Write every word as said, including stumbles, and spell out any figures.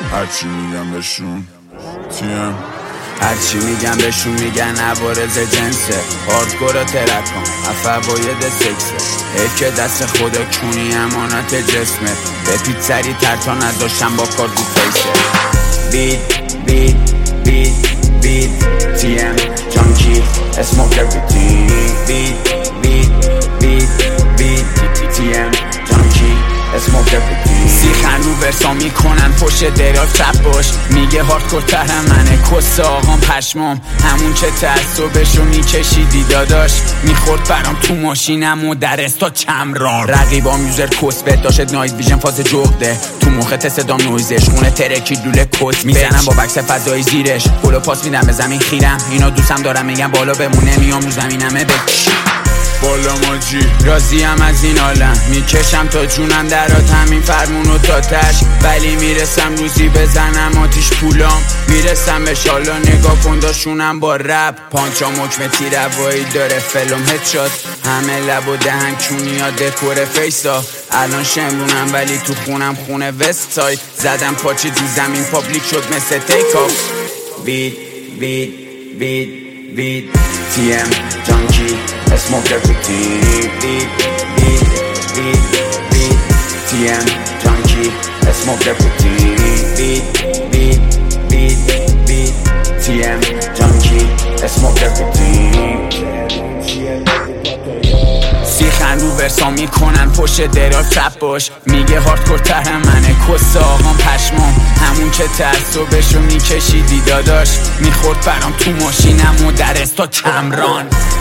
هرچی میگم بهشون تیم هرچی میگم بهشون میگن عوارض جنسه هاردکور ترکان افواید سکسه حیف که دست خدا کونی امانت جسمه بپید سری تر تا نداشتم با کار تو فیسه بیت بیت بیت بیت تیم جانکی اسموک everything بیت بیت بیت بیت تیم جانکی اسموک everything سیخن رو ورسا میکنن پشت دراز چپ باش میگه هاردکور ترم منه کس آقام پشمام همون که تعصبشو میکشیدی داداش میخورد برام تو ماشینم و در استا چمران رقیبام یوزر کس بد داشت نایت ویژن فاز جغده تو مخت صدام نویزش خونه ترکی لوله کس میزنم با بکس فضایی زیرش گلو پاس میدم به زمین خیرم اینا دوستم دارم میگم بالا بمونه میام رو زمینمه بکش بالا ماجی راضیم از این عالم میکشم تا جونم درات همین فرمونو تا تش ولی میرسم روزی بزنم آتیش پولام میرسم به شالا نگاه کن داشونم با رپ پانچا مکمه تیر هوایی داره فلم هدشات همه لب و دهن کونیا دکور فیسا الان شمرونم ولی تو خونم خونه وست ساید زدم پاچی تو زمین پابلیک شد مثل تیک آف بیت بیت بیت بیت تیم جانکی اسموک everything بیت بیت بیت بیت تیم جانکی اسموک everything بیت بیت بیت بیت تیم جانکی اسموک everything سیخن رو ورسا میکنن پشت دراز چپ باش میگه هاردکور ترم منه کس آقام پشمام همون که تعصبشو میکشیدی داداش میخورد برام تو ماشینم و در استا چمران